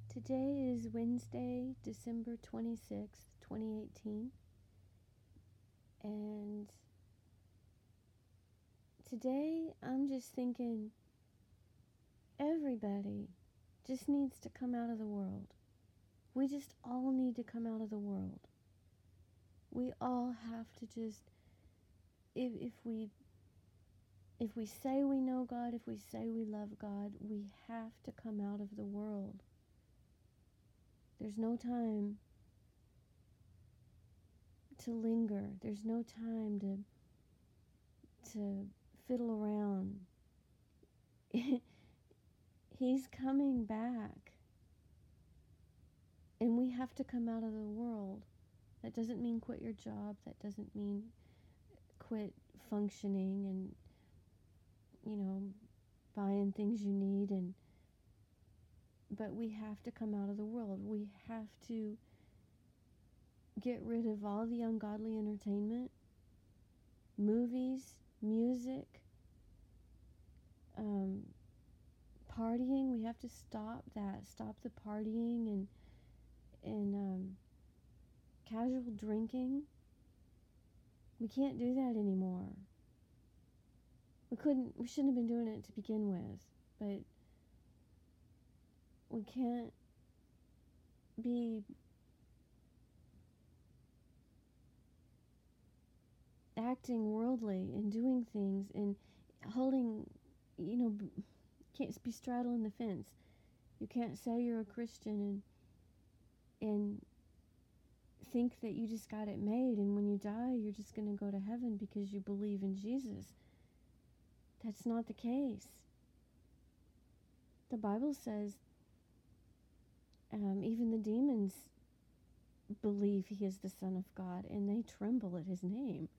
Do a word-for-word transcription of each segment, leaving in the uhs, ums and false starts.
Today is Wednesday, December twenty-sixth, twenty eighteen, and today I'm just thinking everybody just needs to come out of the world. We just all need to come out of the world. We all have to just, if, if we if we say we know God, if we say we love God, we have to come out of the world. There's no time to linger. There's no time to to fiddle around. He's coming back. And we have to come out of the world. That doesn't mean quit your job. That doesn't mean quit functioning and, you know, buying things you need. And but we have to come out of the world. We have to get rid of all the ungodly entertainment, movies, music, um, partying. We have to stop that. Stop the partying and and um, casual drinking. We can't do that anymore. We couldn't. We shouldn't have been doing it to begin with, but we can't be acting worldly and doing things and holding, you know, can't be straddling the fence. You can't say you're a Christian and and think that you just got it made, and when you die you're just going to go to heaven because you believe in Jesus. That's not the case. The Bible says um, even the demons believe he is the Son of God, and they tremble at his name.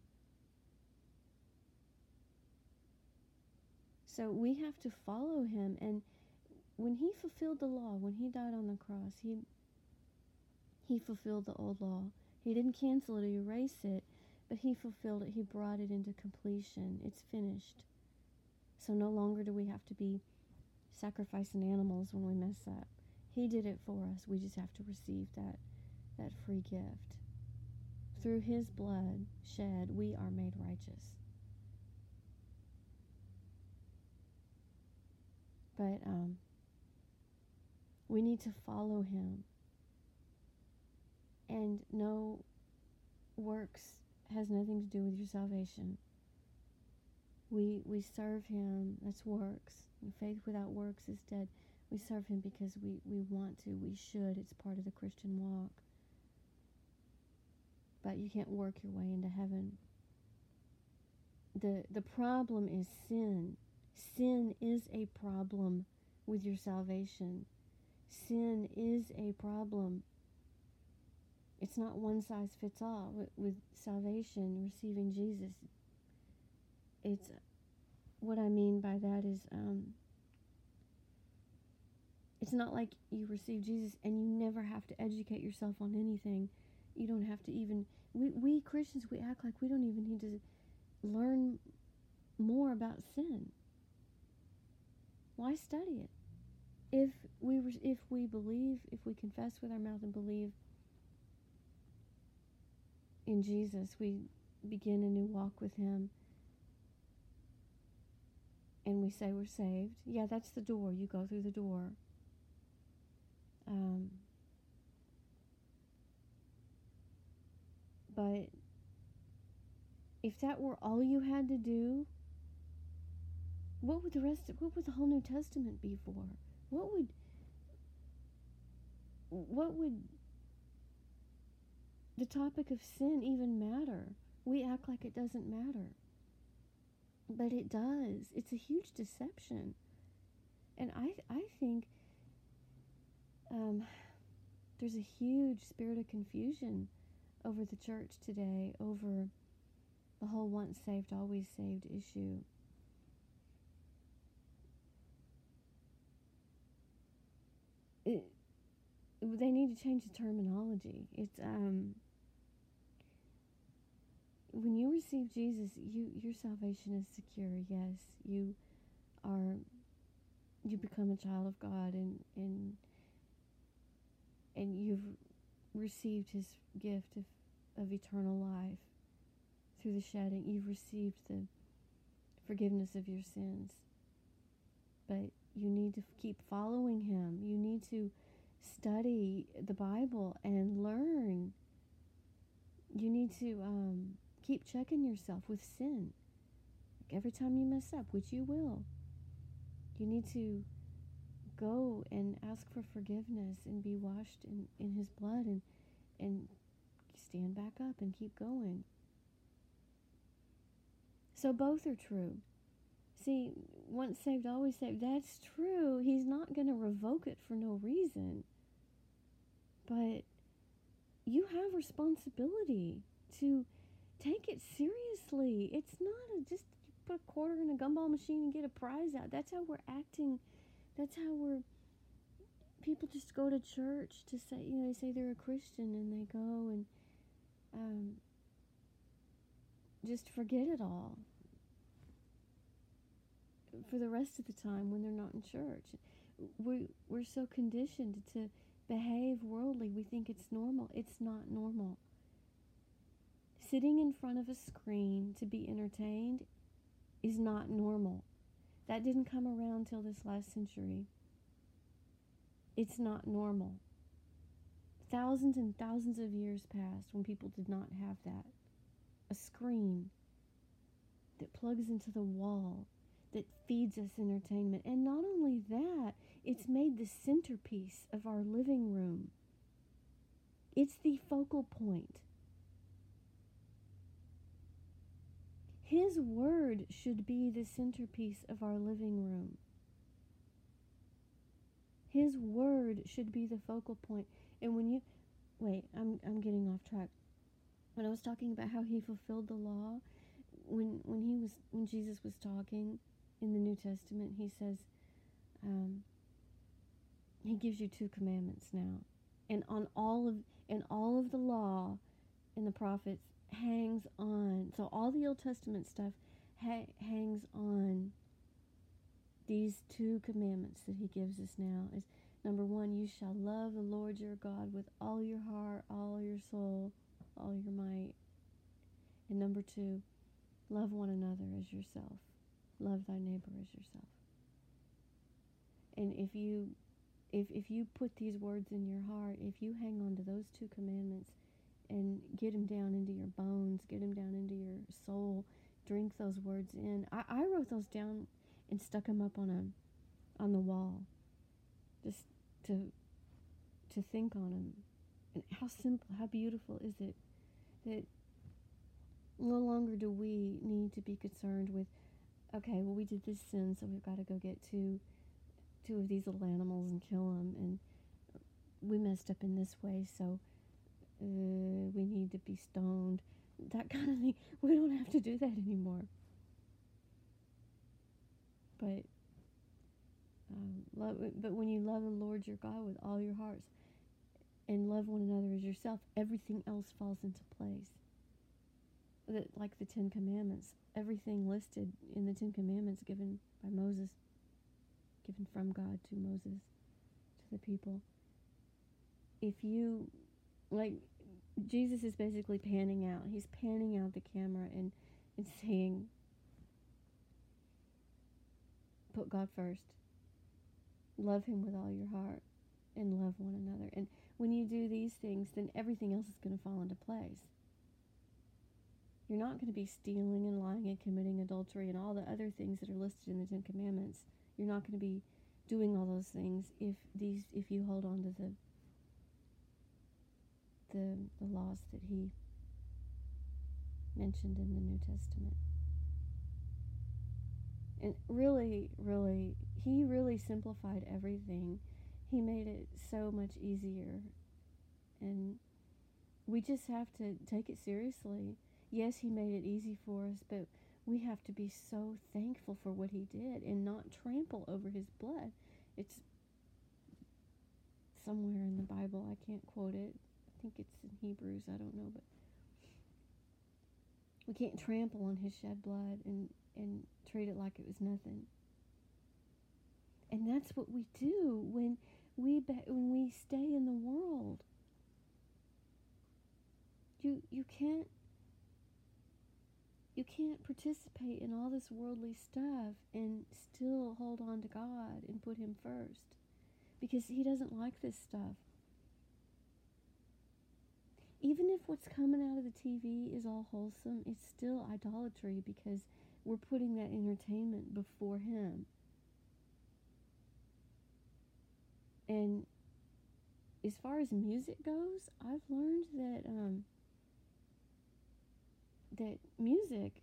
So we have to follow him, and when he fulfilled the law, when he died on the cross, he he fulfilled the old law. He didn't cancel it or erase it, but he fulfilled it. He brought it into completion. It's finished. So no longer do we have to be sacrificing animals when we mess up. He did it for us. We just have to receive that that free gift. Through his blood shed, we are made righteous. But um, we need to follow him. And no, works has nothing to do with your salvation. We we serve him. That's works. Faith without works is dead. We serve him because we, we want to. We should. It's part of the Christian walk. But you can't work your way into heaven. The, the problem is sin. Sin is a problem with your salvation. Sin is a problem. It's not one size fits all. With, with salvation, receiving Jesus, it's, what I mean by that is, um, it's not like you receive Jesus and you never have to educate yourself on anything. You don't have to even, we, we Christians, we act like we don't even need to learn more about sin. Why study it? If we, if we believe, if we confess with our mouth and believe in Jesus, we begin a new walk with him, and we say we're saved. Yeah, that's the door. You go through the door. Um, but if that were all you had to do, what would the rest of, what would the whole New Testament be for? What would what would the topic of sin even matter? We act like it doesn't matter. But it does. It's a huge deception. And I I think um, there's a huge spirit of confusion over the church today, over the whole once saved, always saved issue. It, they need to change the terminology. It's um when you receive Jesus, you your salvation is secure. Yes, you are you become a child of God, and and and you've received his gift of, of eternal life through the shedding. You've received the forgiveness of your sins. But you need to keep following him. You need to study the Bible and learn. You need to um, keep checking yourself with sin. Like every time you mess up, which you will, you need to go and ask for forgiveness and be washed in, in his blood and, and stand back up and keep going. So both are true. See, once saved, always saved. That's true. He's not going to revoke it for no reason. But you have responsibility to take it seriously. It's not a, just put a quarter in a gumball machine and get a prize out. That's how we're acting. That's how we're, people just go to church to say, you know, they say they're a Christian and they go and um, just forget it all for the rest of the time when they're not in church. We, we're so conditioned to behave worldly. We think it's normal. It's not normal. Sitting in front of a screen to be entertained is not normal. That didn't come around till this last century. It's not normal. Thousands and thousands of years passed when people did not have that. A screen that plugs into the wall, that feeds us entertainment. And not only that, it's made the centerpiece of our living room. It's the focal point. His word should be the centerpiece of our living room. His word should be the focal point. And when you, wait, I'm I'm getting off track. When I was talking about how he fulfilled the law, when when he was when Jesus was talking in the New Testament, he says, um, he gives you two commandments now, and on all of and all of the law and the prophets hangs on. So all the Old Testament stuff ha- hangs on these two commandments that he gives us now. Is number one, you shall love the Lord your God with all your heart, all your soul, all your might. And number two, love one another as yourself. Love thy neighbor as yourself. And if you if if you put these words in your heart, if you hang on to those two commandments and get them down into your bones, get them down into your soul, drink those words in. I, I wrote those down and stuck them up on a on the wall, just to to think on them. And how simple, how beautiful is it that no longer do we need to be concerned with, okay, well, we did this sin, so we've got to go get two two of these little animals and kill them, and we messed up in this way, so uh, we need to be stoned. That kind of thing. We don't have to do that anymore. But um, love, but when you love the Lord your God with all your hearts and love one another as yourself, everything else falls into place. That, like the Ten Commandments, everything listed in the Ten Commandments given by Moses, given from God to Moses, to the people. If you, like, Jesus is basically panning out. He's panning out the camera and, and saying, put God first. Love him with all your heart and love one another. And when you do these things, then everything else is going to fall into place. You're not going to be stealing and lying and committing adultery and all the other things that are listed in the Ten Commandments. You're not going to be doing all those things if these if you hold on to the the the laws that he mentioned in the New Testament. And really, really, he really simplified everything. He made it so much easier. And we just have to take it seriously. Yes, he made it easy for us, but we have to be so thankful for what he did and not trample over his blood. It's somewhere in the Bible. I can't quote it. I think it's in Hebrews. I don't know, but we can't trample on his shed blood and, and treat it like it was nothing. And that's what we do when we be- when we stay in the world, you you can't you can't participate in all this worldly stuff and still hold on to God and put him first, because he doesn't like this stuff. Even if what's coming out of the T V is all wholesome, it's still idolatry, because we're putting that entertainment before him. And as far as music goes, I've learned that um, that music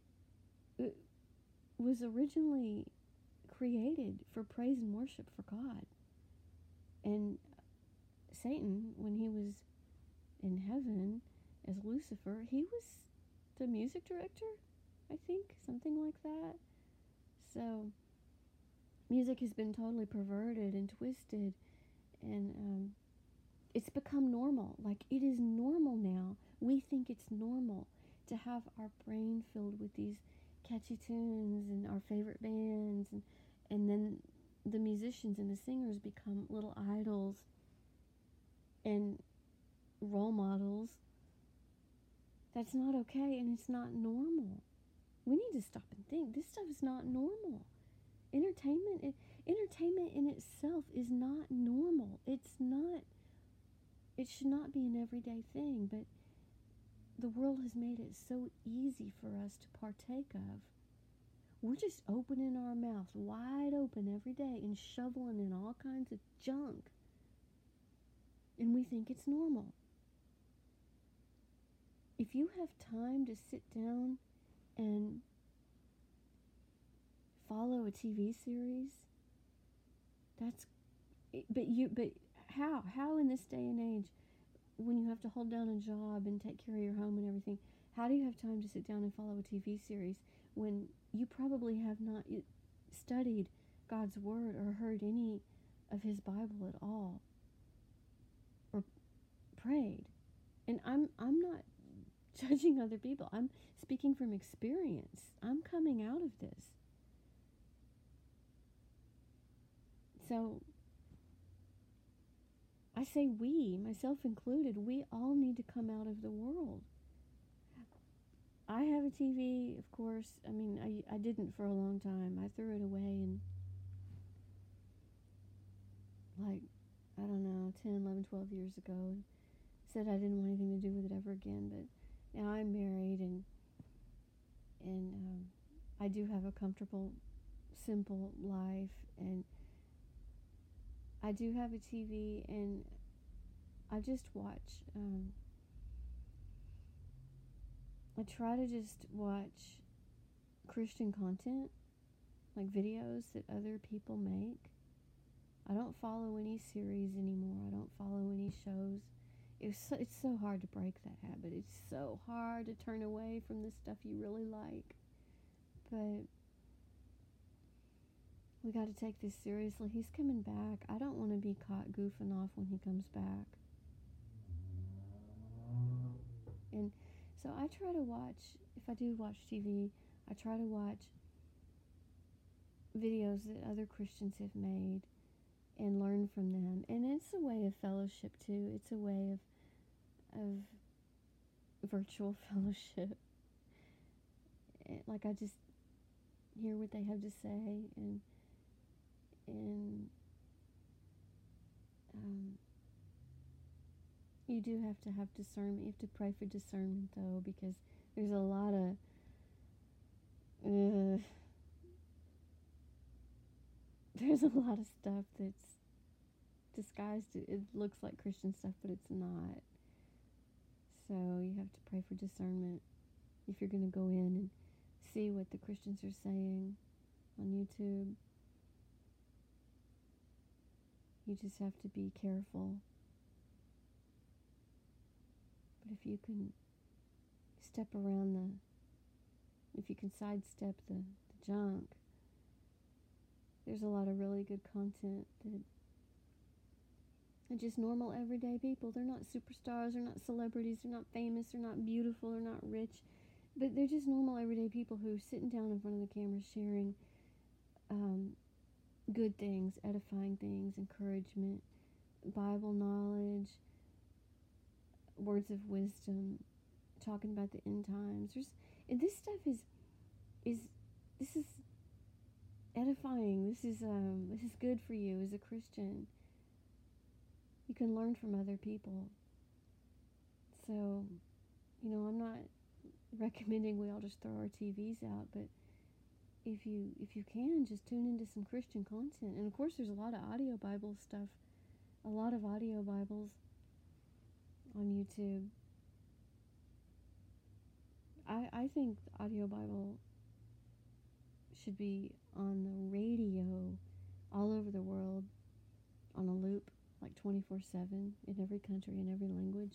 was originally created for praise and worship for God. And Satan, when he was in heaven as Lucifer, he was the music director, I think, something like that. So music has been totally perverted and twisted, and um, it's become normal. Like, it is normal now. We think it's normal to have our brain filled with these catchy tunes and our favorite bands, and, and then the musicians and the singers become little idols and role models. That's not okay, and it's not normal. We need to stop and think. This stuff is not normal. Entertainment, it, entertainment in itself is not normal. It's not, it should not be an everyday thing, but the world has made it so easy for us to partake of. We're just opening our mouth wide open every day and shoveling in all kinds of junk, and we think it's normal. If you have time to sit down and follow a T V series, that's, but you, but how, how in this day and age, when you have to hold down a job and take care of your home and everything, how do you have time to sit down and follow a T V series when you probably have not studied God's Word or heard any of His Bible at all, or prayed? And I'm I'm not judging other people. I'm speaking from experience. I'm coming out of this. So I say we, myself included, we all need to come out of the world. I have a T V, of course. I mean, I, I didn't for a long time. I threw it away and, like, I don't know, ten, eleven, twelve years ago, and said I didn't want anything to do with it ever again. But now I'm married, and and um, I do have a comfortable, simple life, and I do have a T V, and I just watch, um, I try to just watch Christian content, like videos that other people make. I don't follow any series anymore. I don't follow any shows. It's so, it's so hard to break that habit. It's so hard to turn away from the stuff you really like. But we got to take this seriously. He's coming back. I don't want to be caught goofing off when he comes back. And so I try to watch, if I do watch T V, I try to watch videos that other Christians have made and learn from them. And it's a way of fellowship too. It's a way of of virtual fellowship. Like, I just hear what they have to say, and and um, you do have to have discernment. You have to pray for discernment, though, because there's a lot of uh, there's a lot of stuff that's disguised. It looks like Christian stuff, but it's not. So you have to pray for discernment if you're going to go in and see what the Christians are saying on YouTube. You just have to be careful. But if you can step around the, if you can sidestep the, the junk, there's a lot of really good content that are just normal everyday people. They're not superstars, they're not celebrities, they're not famous, they're not beautiful, they're not rich, but they're just normal everyday people who are sitting down in front of the camera sharing um, good things, edifying things, encouragement, Bible knowledge, words of wisdom, talking about the end times. There's and this stuff is is this is edifying. This is um this is good for you as a Christian. You can learn from other people. So, you know, I'm not recommending we all just throw our T Vs out, but if you if you can, just tune into some Christian content. And of course, there's a lot of audio Bible stuff, a lot of audio Bibles on YouTube. I I think the audio Bible should be on the radio all over the world on a loop, like twenty-four seven in every country, in every language.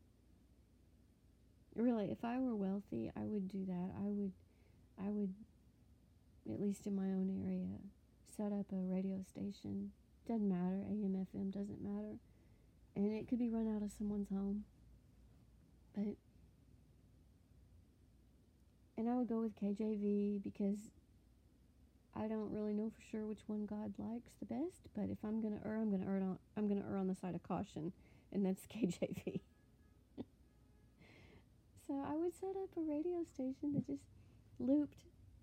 Really, if I were wealthy, I would do that. I would, I would, at least in my own area, set up a radio station. Doesn't matter, A M, F M, doesn't matter. And it could be run out of someone's home. But, and I would go with K J V because I don't really know for sure which one God likes the best. But if I'm gonna err, I'm gonna err on, I'm gonna err on the side of caution, and that's K J V. So I would set up a radio station that just looped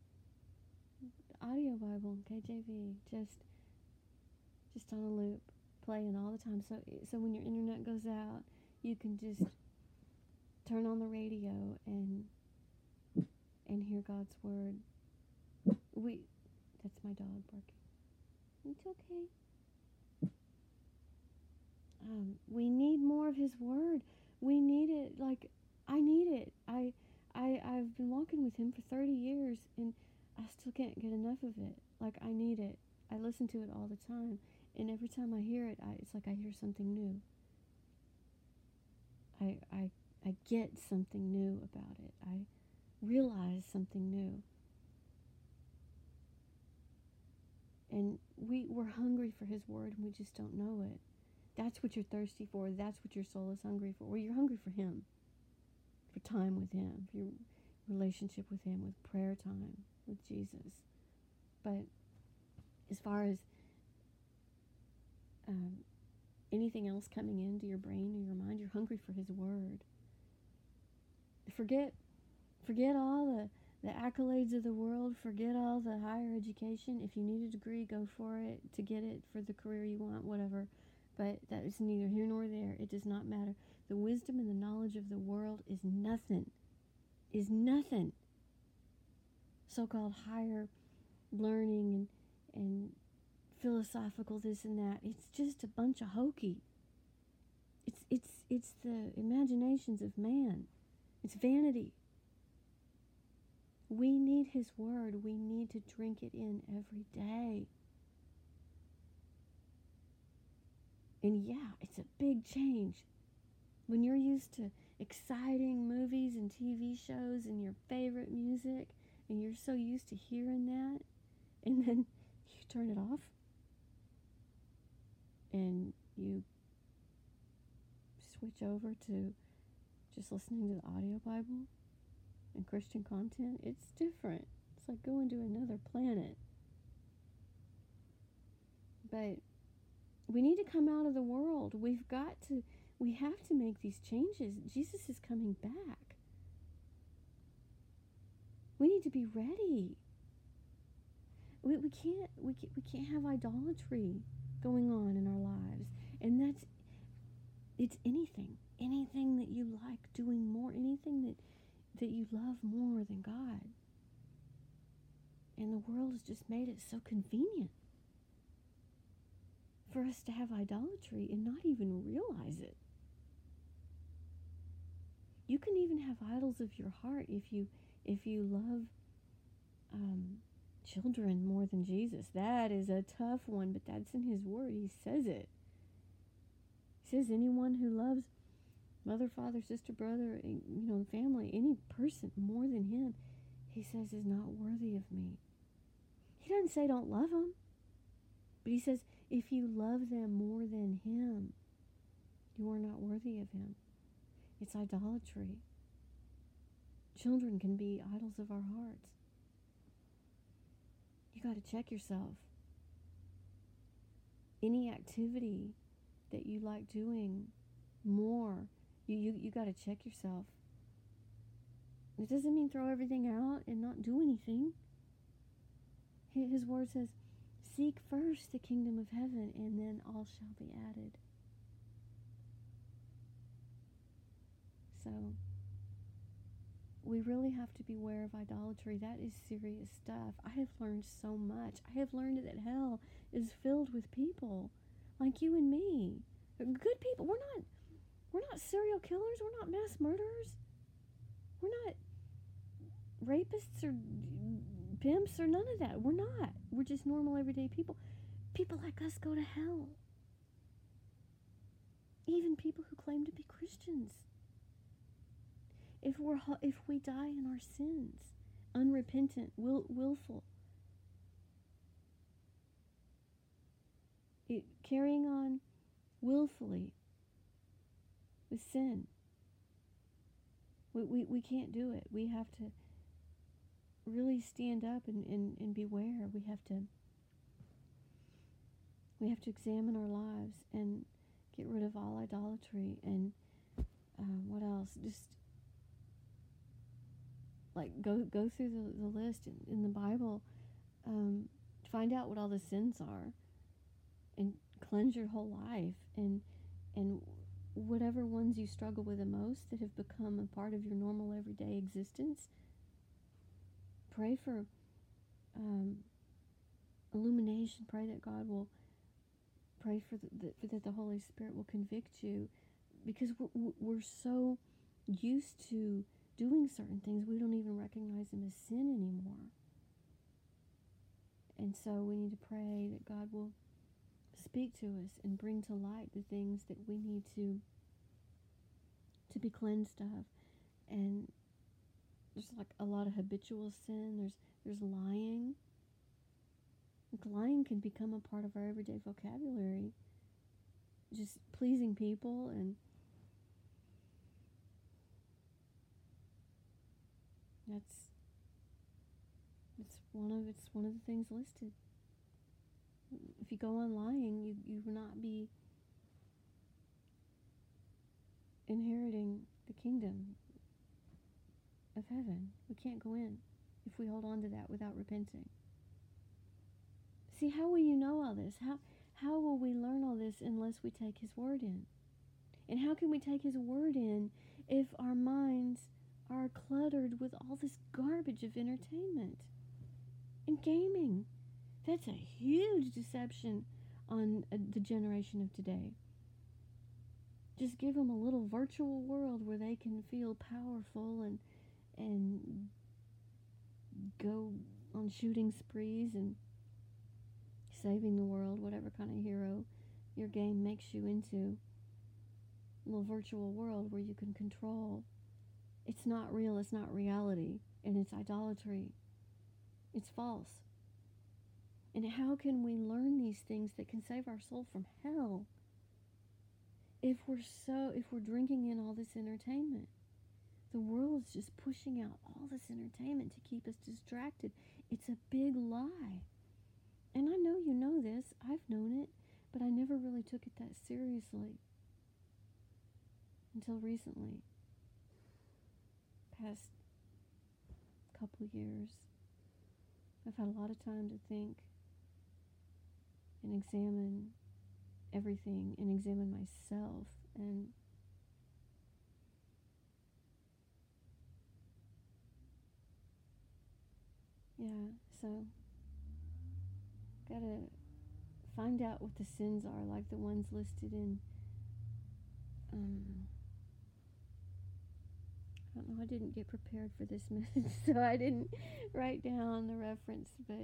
audio Bible, K J V, just just on a loop, playing all the time. So so when your internet goes out, you can just turn on the radio and and hear God's word. We that's my dog barking. It's okay. Um, we need more of His word. We need it like. I need it. I, I, I've been walking with Him for thirty years, and I still can't get enough of it. Like, I need it. I listen to it all the time, and every time I hear it, I, it's like I hear something new. I, I, I get something new about it. I realize something new. And we, we're hungry for His word, and we just don't know it. That's what you're thirsty for. That's what your soul is hungry for. Well, you're hungry for Him. For time with Him, for your relationship with Him, with prayer time with Jesus. But as far as um, anything else coming into your brain or your mind, you're hungry for His word. Forget, forget all the, the accolades of the world. Forget all the higher education. If you need a degree, go for it to get it for the career you want, whatever. But that is neither here nor there. It does not matter. The wisdom and the knowledge of the world is nothing, is nothing. So-called higher learning and, and philosophical this and that, it's just a bunch of hokey. It's, it's, it's the imaginations of man. It's vanity. We need His word. We need to drink it in every day. And yeah, it's a big change. When you're used to exciting movies and T V shows and your favorite music, and you're so used to hearing that, and then you turn it off, and you switch over to just listening to the audio Bible and Christian content, it's different. It's like going to another planet. But we need to come out of the world. We've got to... We have to make these changes. Jesus is coming back. We need to be ready. We, we can't we can't, we can't have idolatry going on in our lives. And that's it's anything, anything that you like doing more, anything that that you love more than God. And the world has just made it so convenient for us to have idolatry and not even realize it. You can even have idols of your heart if you if you love um, children more than Jesus. That is a tough one, but that's in His word. He says it. He says anyone who loves mother, father, sister, brother, you know, family, any person more than Him, He says is not worthy of me. He doesn't say don't love them, but He says if you love them more than Him, you are not worthy of Him. It's idolatry. Children can be idols of our hearts. You got to check yourself. Any activity that you like doing more, you, you, you got to check yourself. It doesn't mean throw everything out and not do anything. His word says, seek first the kingdom of heaven, and then all shall be added. So, we really have to beware of idolatry. That is serious stuff. I have learned so much. I have learned that hell is filled with people like you and me. Good people. We're not we're not serial killers. We're not mass murderers. We're not rapists or pimps or none of that. We're not. We're just normal everyday people. People like us go to hell. Even people who claim to be Christians. If we're if we die in our sins, unrepentant, will, willful, it, carrying on willfully with sin, we, we, we can't do it. We have to really stand up and, and, and beware. We have to we have to examine our lives and get rid of all idolatry. And uh, what else? Just like go go through the, the list in, in the Bible, um, find out what all the sins are, and cleanse your whole life. And and whatever ones you struggle with the most that have become a part of your normal everyday existence, pray for um, illumination. Pray that God will, pray for the, the, that the Holy Spirit will convict you, because we're, we're so used to doing certain things, we don't even recognize them as sin anymore. And so we need to pray that God will speak to us and bring to light the things that we need to to be cleansed of. And there's like a lot of habitual sin. There's there's lying. Like lying can become a part of our everyday vocabulary. Just pleasing people, and that's it's one of it's one of the things listed. If you go on lying, you you will not be inheriting the kingdom of heaven. We can't go in if we hold on to that without repenting. See, how will you know all this? How how will we learn all this unless we take His word in? And how can we take His word in if our minds are cluttered with all this garbage of entertainment and gaming? That's a huge deception on uh, the generation of today. Just give them a little virtual world where they can feel powerful and and go on shooting sprees and saving the world, whatever kind of hero your game makes you into. A little virtual world where you can control. It's not real, it's not reality, and it's idolatry. It's false. And how can we learn these things that can save our soul from hell if we're so if we're drinking in all this entertainment? The world is just pushing out all this entertainment to keep us distracted. It's a big lie. And I know you know this. I've known it, but I never really took it that seriously until recently. Past couple years. I've had a lot of time to think and examine everything and examine myself. And yeah, so gotta find out what the sins are, like the ones listed in um I don't know, I didn't get prepared for this message, so I didn't write down the reference, but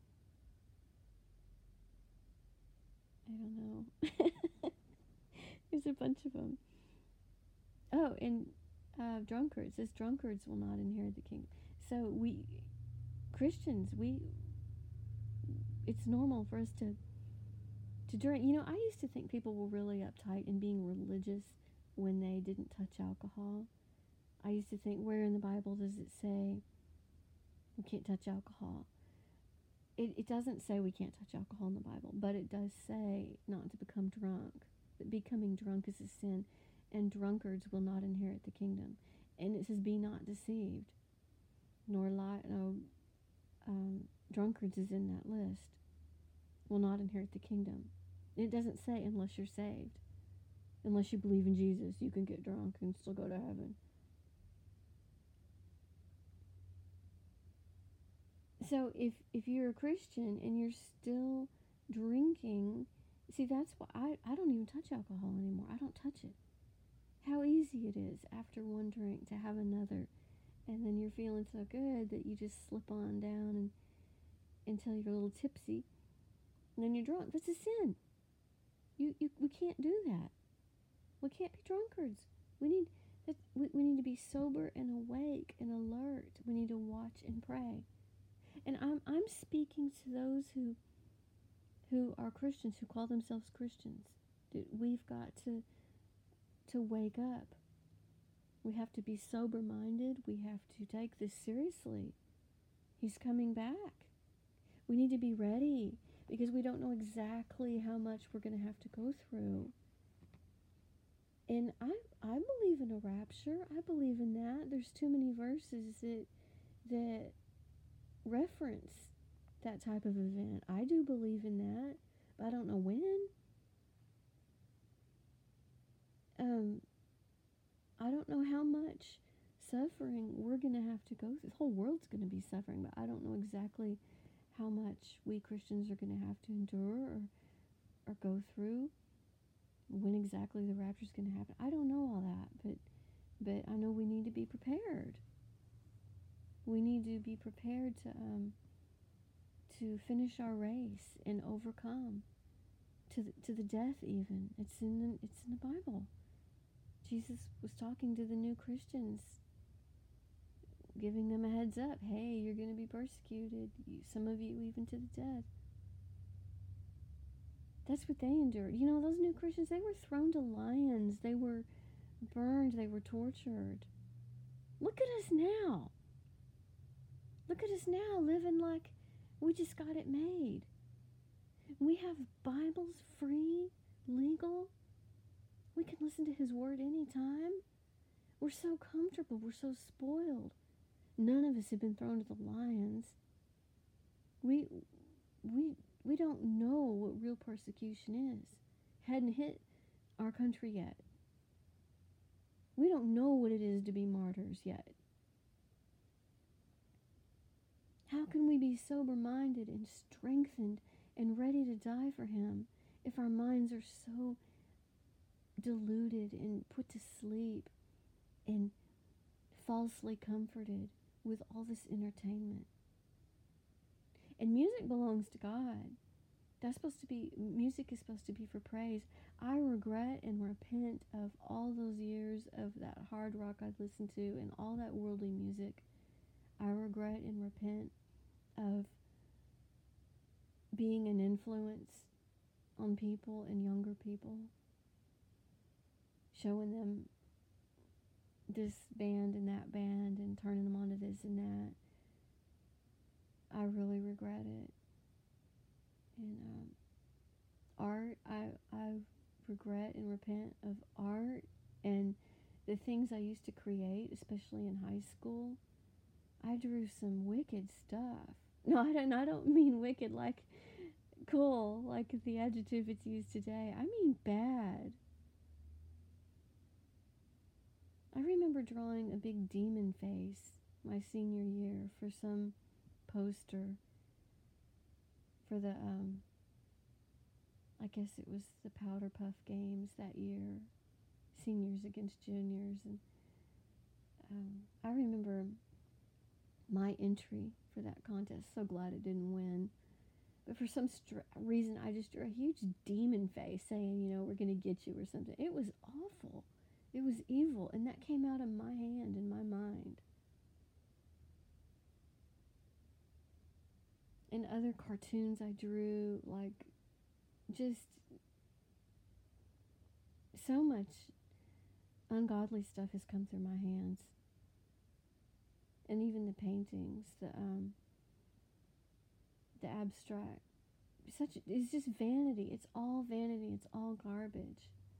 I don't know. There's a bunch of them. Oh, and uh, drunkards. Says drunkards will not inherit the kingdom. So we, Christians, we, it's normal for us to, to drink. You know, I used to think people were really uptight and being religious when they didn't touch alcohol. I used to think, where in the Bible does it say we can't touch alcohol? It, it doesn't say we can't touch alcohol in the Bible, but it does say not to become drunk. that becoming drunk is a sin, and drunkards will not inherit the kingdom. And it says, be not deceived, nor lie, no, um, drunkards is in that list, will not inherit the kingdom. It doesn't say unless you're saved. Unless you believe in Jesus, you can get drunk and still go to heaven. So if if you're a Christian and you're still drinking, see, that's why I, I don't even touch alcohol anymore. I don't touch it. How easy it is after one drink to have another, and then you're feeling so good that you just slip on down and until you're a little tipsy, and then you're drunk. That's a sin. You you we can't do that. We can't be drunkards. We need that. We, we need to be sober and awake and alert. We need to watch and pray. And I'm I'm speaking to those who who are Christians, who call themselves Christians. That we've got to to wake up. We have to be sober-minded. We have to take this seriously. He's coming back. We need to be ready because we don't know exactly how much we're going to have to go through. And I I believe in a rapture. I believe in that. There's too many verses that that reference that type of event. I do believe in that, but I don't know when. Um, I don't know how much suffering we're going to have to go through. The whole world's going to be suffering, but I don't know exactly how much we Christians are going to have to endure or, or go through. When exactly the rapture is going to happen, I don't know all that, but but I know we need to be prepared. We need to be prepared to um, to finish our race and overcome to the, to the death. Even it's in the, it's in the Bible. Jesus was talking to the new Christians, giving them a heads up. Hey, you're going to be persecuted. You, some of you even to the death. That's what they endured. You know, those new Christians, they were thrown to lions. They were burned. They were tortured. Look at us now. Look at us now, living like we just got it made. We have Bibles free, legal. We can listen to His Word anytime. We're so comfortable. We're so spoiled. None of us have been thrown to the lions. We, we, we don't know what real persecution is. Hadn't hit our country yet. We don't know what it is to be martyrs yet. How can we be sober-minded and strengthened and ready to die for Him if our minds are so deluded and put to sleep and falsely comforted with all this entertainment? And music belongs to God. That's supposed to be, music is supposed to be for praise. I regret and repent of all those years of that hard rock I listened to and all that worldly music. I regret and repent of being an influence on people and younger people, showing them this band and that band and turning them on to this and that. I really regret it. And um, art, I I regret and repent of art and the things I used to create, especially in high school. I drew some wicked stuff. No, I don't. I don't mean wicked like cool, like the adjective it's used today. I mean bad. I remember drawing a big demon face my senior year for some poster for the, um, I guess it was the Powder Puff Games that year, seniors against juniors. And um, I remember my entry for that contest. So glad it didn't win. But for some str- reason, I just drew a huge demon face saying, you know, we're going to get you or something. It was awful. It was evil. And that came out of my hand and my mind. And other cartoons I drew, like, just so much ungodly stuff has come through my hands. And even the paintings, the um, the abstract, such it's just vanity. It's all vanity. It's all garbage.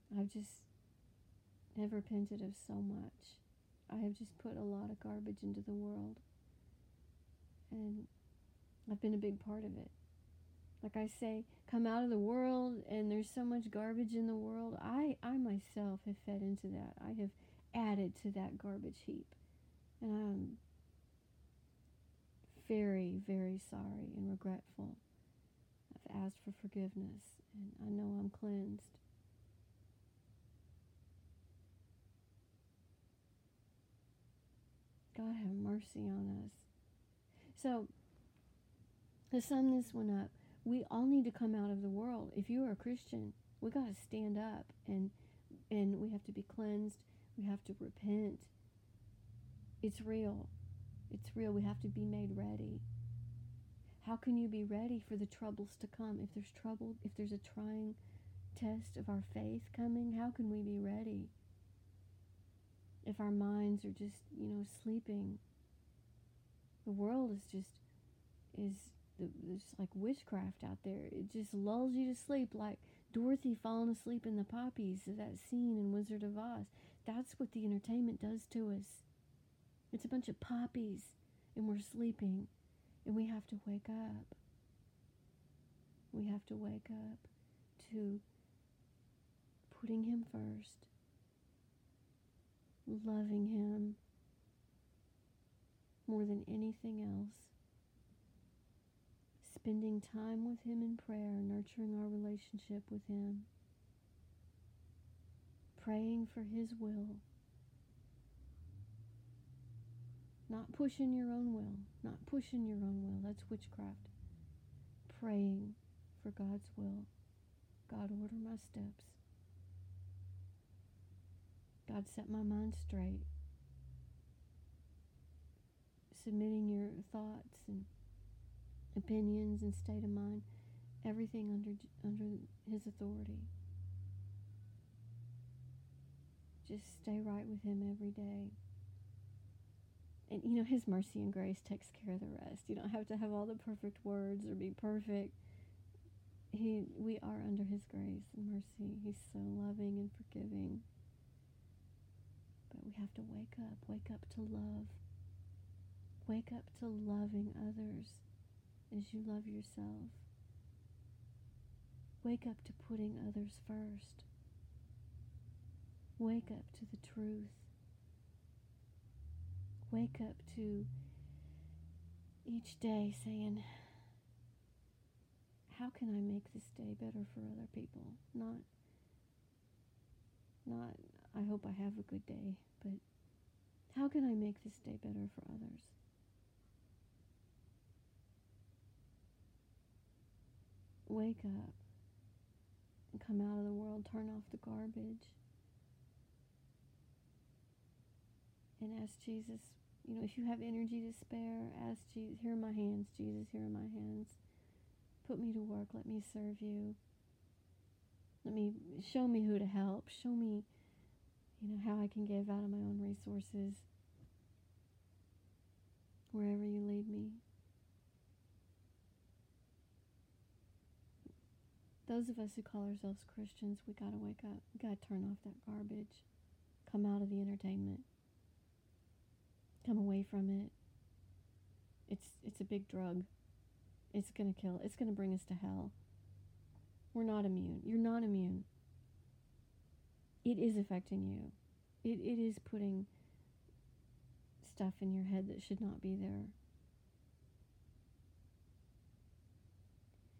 I've just have repented of so much. I have just put a lot of garbage into the world, and I've been a big part of it. Like I say, come out of the world, and there's so much garbage in the world. I, I myself have fed into that. I have added to that garbage heap. And I'm very, very sorry and regretful. I've asked for forgiveness, and I know I'm cleansed. God have mercy on us. So, to sum this one up, we all need to come out of the world. If you are a Christian, we got to stand up, and and we have to be cleansed. We have to repent. It's real. It's real. We have to be made ready. How can you be ready for the troubles to come? If there's trouble, if there's a trying test of our faith coming, how can we be ready? If our minds are just, you know, sleeping. The world is just, is there's like witchcraft out there. It just lulls you to sleep, like Dorothy falling asleep in the poppies of that scene in Wizard of Oz. That's what the entertainment does to us. It's a bunch of poppies, and we're sleeping, and we have to wake up. We have to wake up to putting Him first, loving Him more than anything else, spending time with Him in prayer, nurturing our relationship with Him, praying for His will, not pushing your own will, not pushing your own will, that's witchcraft, praying for God's will. God, order my steps. God, set my mind straight. Submitting your thoughts and opinions and state of mind, everything under under His authority. Just stay right with Him every day. And you know, His mercy and grace takes care of the rest. You don't have to have all the perfect words or be perfect. He, we are under His grace and mercy. He's so loving and forgiving. But we have to wake up, wake up to love. Wake up to loving others as you love yourself. Wake up to putting others first. Wake up to the truth. Wake up to each day saying, how can I make this day better for other people? Not, not, I hope I have a good day, but how can I make this day better for others? Wake up and come out of the world, turn off the garbage, and ask Jesus, you know, if you have energy to spare, ask Jesus, here are my hands, Jesus, here are my hands. Put me to work, let me serve you. Let me, show me who to help, show me, you know, how I can give out of my own resources, wherever you lead me. Those of us who call ourselves Christians, we gotta wake up. We gotta turn off that garbage. Come out of the entertainment. Come away from it. It's it's a big drug. It's gonna kill. It's gonna bring us to hell. We're not immune. You're not immune. It is affecting you. It it is putting stuff in your head that should not be there.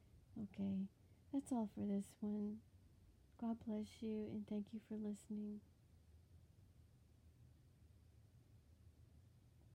Okay. That's all for this one. God bless you, and thank you for listening.